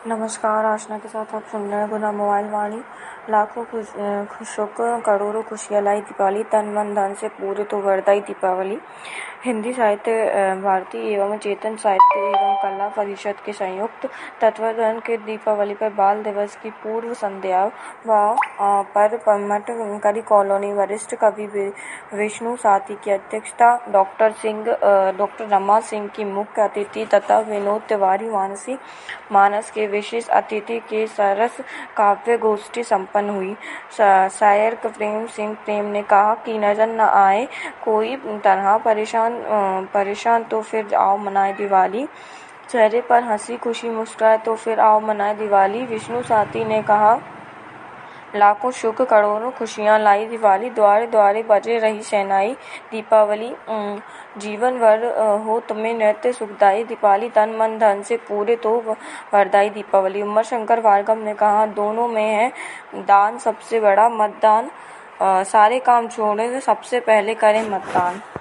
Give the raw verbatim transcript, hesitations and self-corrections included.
नमस्कार, आशना के साथ आप सुन रहे हैं गुना मोबाइल वाणी। लाखों खुश खुशों को करोड़ों खुशियाँ लाई दीपावली, तन मन धन से पूरे तो वरदाई दीपावली। हिंदी साहित्य भारतीय एवं चेतन साहित्य एवं कला परिषद के संयुक्त तत्वावधान के दीपावली पर बाल दिवस की पूर्व संध्या व पर मठ करी कॉलोनी वरिष्ठ कवि विष्णु साथी की अध्यक्षता डॉक्टर सिंह डॉक्टर रमा सिंह की मुख्य अतिथि तथा विनोद तिवारी मानसी मानस के विशेष अतिथि के सरस काव्य गोष्ठी संपन्न हुई। शायर प्रेम सिंह प्रेम ने कहा कि नजर न आए कोई तरह परेशान परेशान तो फिर आओ मनाए दिवाली, चेहरे पर हंसी खुशी मुस्कुराए तो फिर आओ मनाए दिवाली। विष्णु साथी ने कहा लाखों सुख करोड़ों खुशियाँ लाई दिवाली, द्वारे द्वारे बजे रही शहनाई दीपावली, जीवन भर हो तुम्हें नृत्य सुखदाई दीपावली, तन मन धन से पूरे तो वरदाई दीपावली। उमर शंकर भार्गव ने कहा दोनों में है दान सबसे बड़ा मतदान, सारे काम छोड़े सबसे पहले करें मतदान।